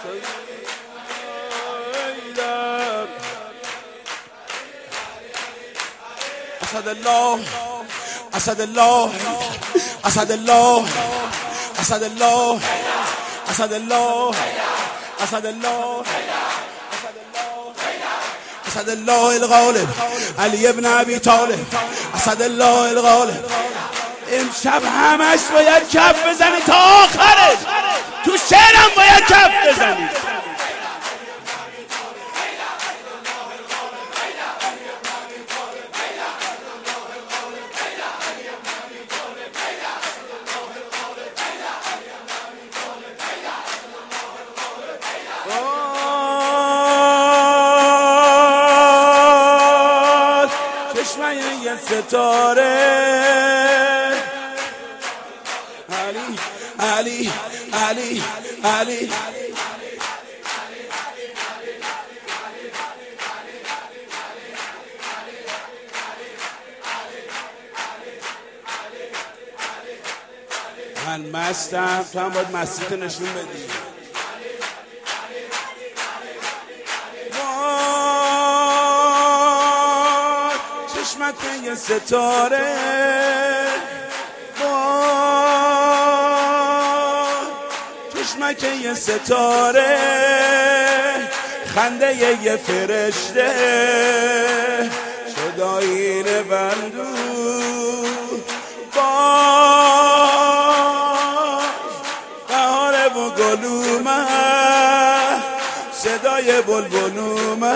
اسد الله اسد الله اسد الله اسد الله اسد الله اسد الله اسد الله الغالب علی ابن ابی طالب اسد الله الغالب. امشب همش باید کف بزنی تا آخرش، تو شعرم باید کف بزنی. چشمه یه ستاره علی علی علی علی من مستم، تو هم باید مستیتو نشون بدی. چشمت یه ستاره چشمک یه ستاره خنده یه فرشته شد آینه بندو بهاره و گلومه صدای بلبلومه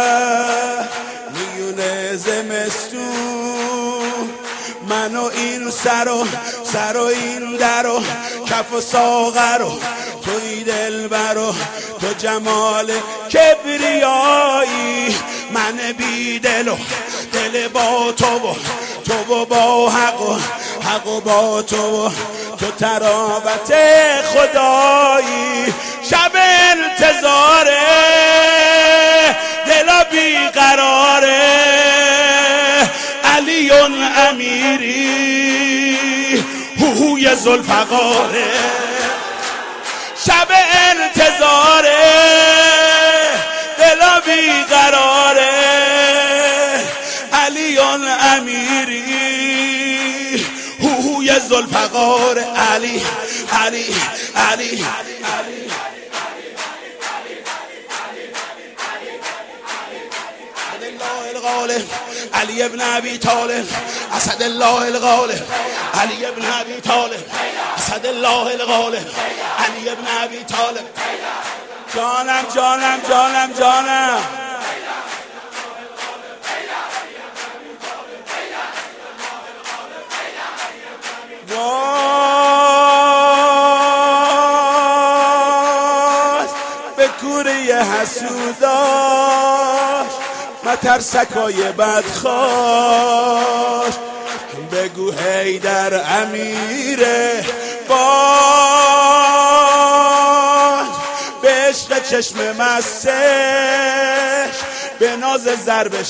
میونه زمستون من و این سر و این در و کف و ساغر و توی دلبر و تو جمال کبریایی من بی دل و دل با تو و با حق و با تو تراوت خدایی. شب انتظاره دلا بیقراره علیون امیری هوی ذوالفقاره. شب انتظاره دلا بیقراره علیون امیری هوی ذوالفقاره. علی علی علی علی ابن ابی طالب اسد الله الغالب علی ابن ابی طالب اسد الله الغالب علی ابن ابی طالب. جانم جانم جانم جانم به کوره حسوداش مترسکای بدخواش بگو حیدر امیره باش به عشق چشم مستش به ناز ضرب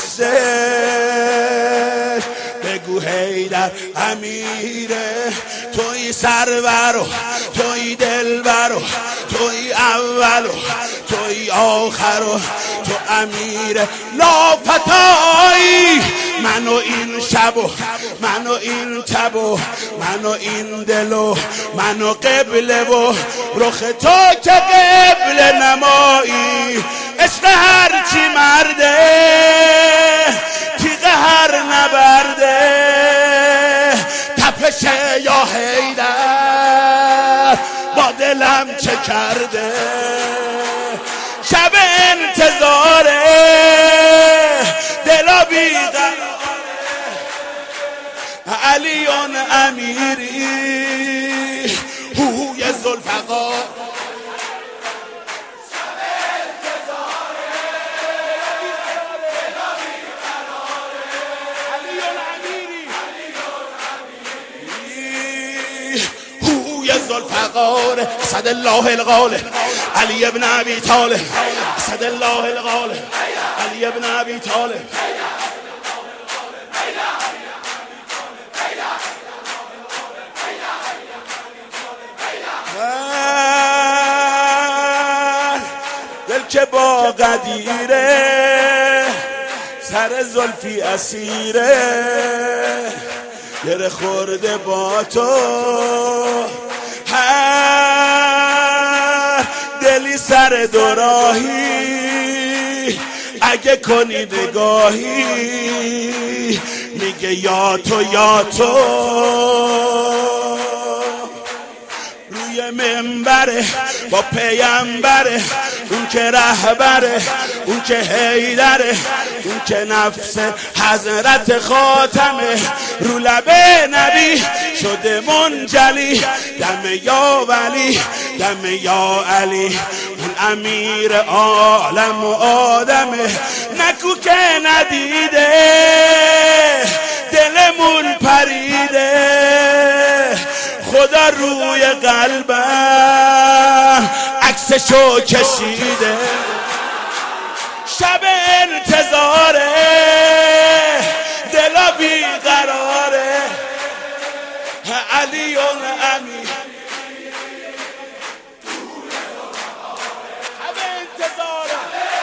شستش بگو حیدر امیره توی سرور و توی دلبر و توی اول و توی آخر و تو امیر لافتایی من و این شب و من و این تب و من و این دل و من و قبله و رخ تو که قبل نمایی. عشق هرچی مرده تیغ هر نبرده تپش یا حیدر با دلم چه کرده. شب انتظاره دلا بیقراره علیون امیری هوی ذوالفقار. ذوالفقار اسد الله الغالب علی ابن ابی طالب اسد الله الغالب علی ابن ابی طالب. که با قدیره سر زلفی اسیره گره خورده با تو هر دلی سر دوراهی اگه کنی نگاهی میگه یا تو یا تو روی منبره با پیامبره اون که رهبره اون که حیدره اون که نفس حضرت خاتمه رو لبه نبی شده منجلی دم یا ولی دم یا علی اون امیر عالم و آدمه نکو که ندیده دلمون پریده خدا روی قلبم عکسشو کشیده شب انتظاره دلا بیقراره علی و امیر شب انتظاره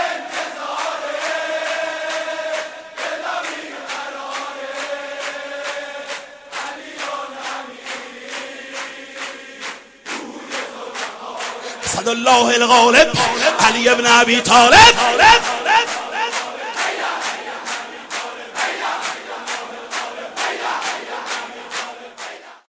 دلا بیقراره علی و امیر اسد الله الغالب علی ابن ابی طالب